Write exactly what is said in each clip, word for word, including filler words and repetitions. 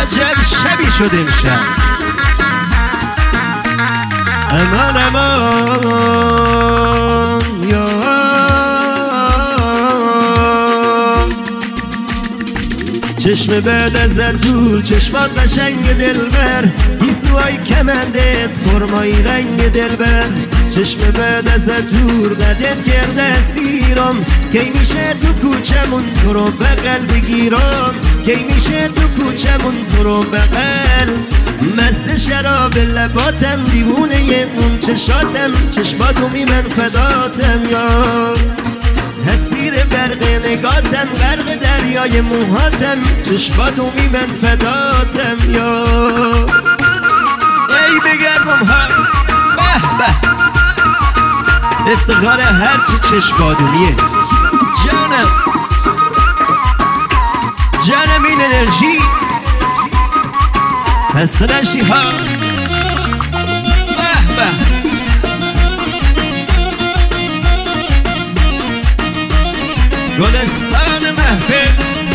عجب شبی شد امشب. امان امان یا چشم بعد ازت دور، چشمات قشنگ دلبر، گیسوهای کمندت خرمایی رنگ دلبر. چشم بعد ازت دور قدت کرده اسیرم، کی میشه تو کوچمون تو رو بغل بگیرم، کی میشه تو کوچمون تو رو بغل. مست شراب لباتم، دیوونه اون چشاتم، چشماتومی من فداتم یار. اسیر برق نگاتم، غرق دریای موهاتم، چشماتومی من فداتم یار. ای بگردم هم به به افتخار هرچی چشماتومیه. جانم جانم این انرژی هست نشی ها. به به گلستان محفل.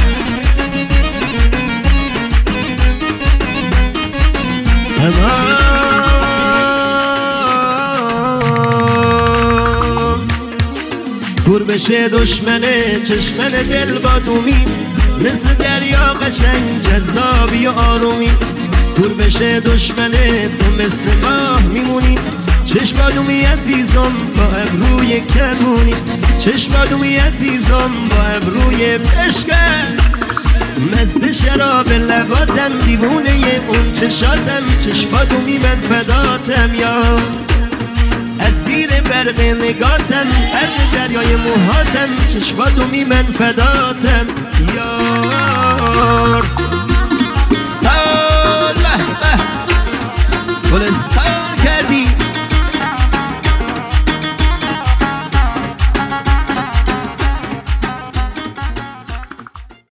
امان کور بشه دشمنه چشمن دل با دومی، مثل دریا قشنگ جذابی و آرومی. کور بشه دشمنه تو مثل ماه میمونی، چشمادومی عزیزم با ابروی کمونی، چشمادومی عزیزم با ابروی پشکن. مست شراب لباتم، دیوونه اون چشاتم، چشمادومی من فداتم یا. اسیر برق نگاتم، غرق دریای موهاتم، چشمادومی من فداتم یا.